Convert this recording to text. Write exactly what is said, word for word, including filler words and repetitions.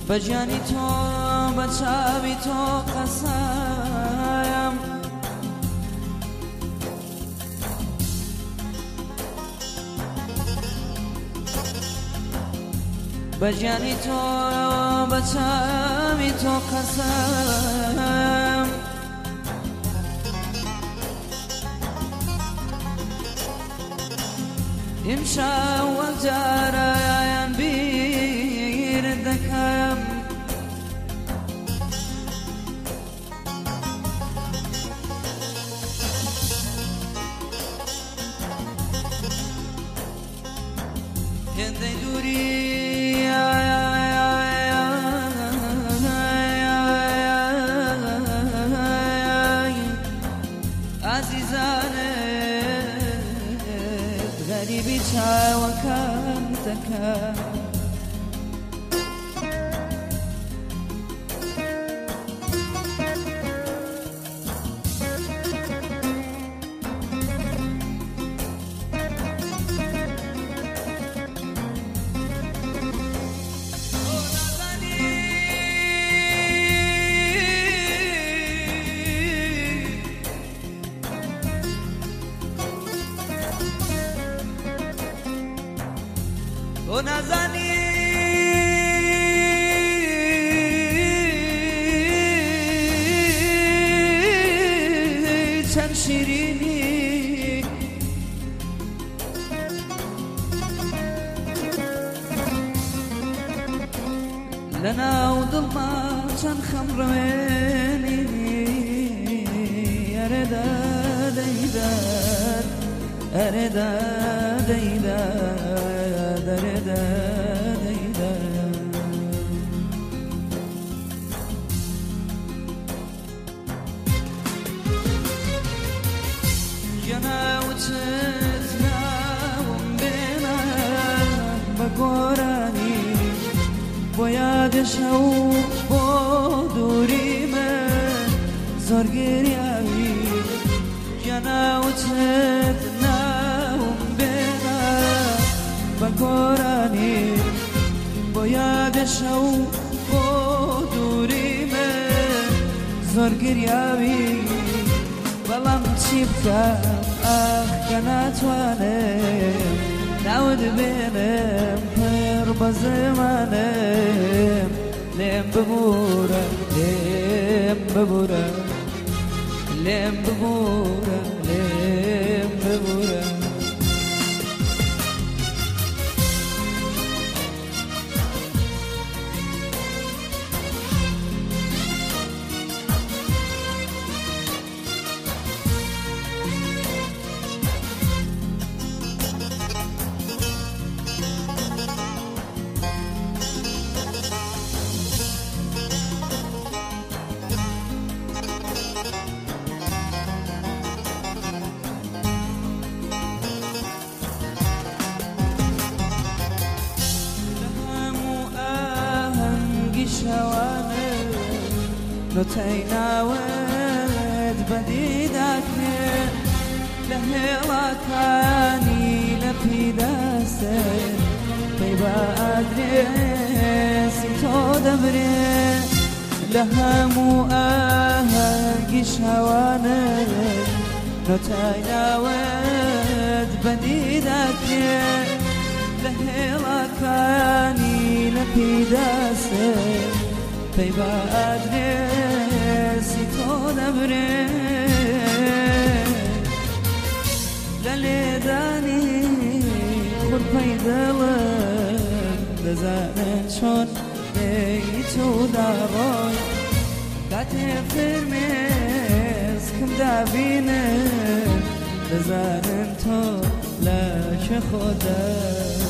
بجانی تو بچاوی تو قسم بجانی تو بچاوی تو قسم امشا والجاريان بين الذكام هندي دوري غريبي وكانتك ونازني چند شیرینی لنا وضلما چند خمر ويني أردا ديدار أردا ديدار أردا ديدار جنا وتتنا ومبينا بقراني بوياد شوق بودوري من زور گریایی جنا وتتنا ومبينا بقراني بوياد شوق بودوري من زور گریایی بلام تشيبكا آخ كانت وانم نعود بينم خير بزمانم لم ببورا لم ببورا لم ببورا لم ببورا نتينا ود بديدك لهلا كاني لبيداسه بيبا أدريسي تودبري لهمو أهل شوانه نتينا ود بديدك لهلا كاني لبيداسه بيبا أدريسي تودبري لليداني خود بيدلم بزنن شون بيتو داروي كاتفر ميز كم دابينه بزنن تو لاش خودم